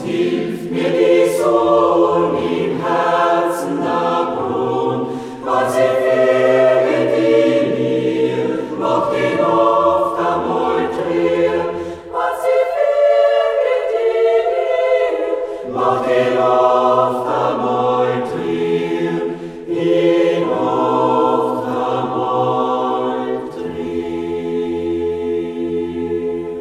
hilft mir die Sohn im Herzen abruhen, was ich fühle die mir, macht ihn oft einmal trier, was ich fühle die mir, macht ihn oft einmal trier, ihn oft einmal trier.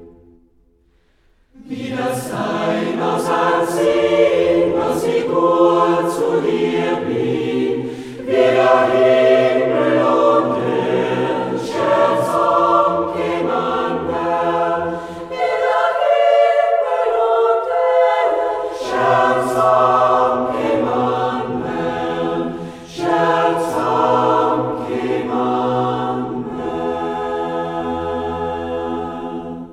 Wie das Sein aus Ansehen, dass ich gut zu dir bin, wie der Himmel und der Scherzam gemein wär, wie der Himmel und der Scherzam gemein wär, Scherzam gemein wär.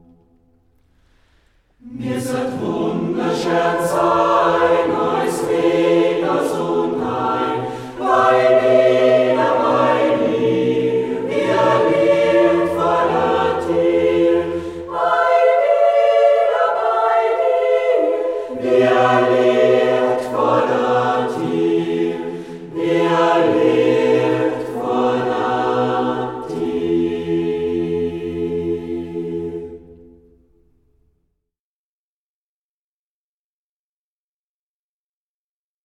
Mir sagt wunderschön sein, als Venus und ein, weil wieder wie ein Lied voller Tier, weil wieder wie ein Lied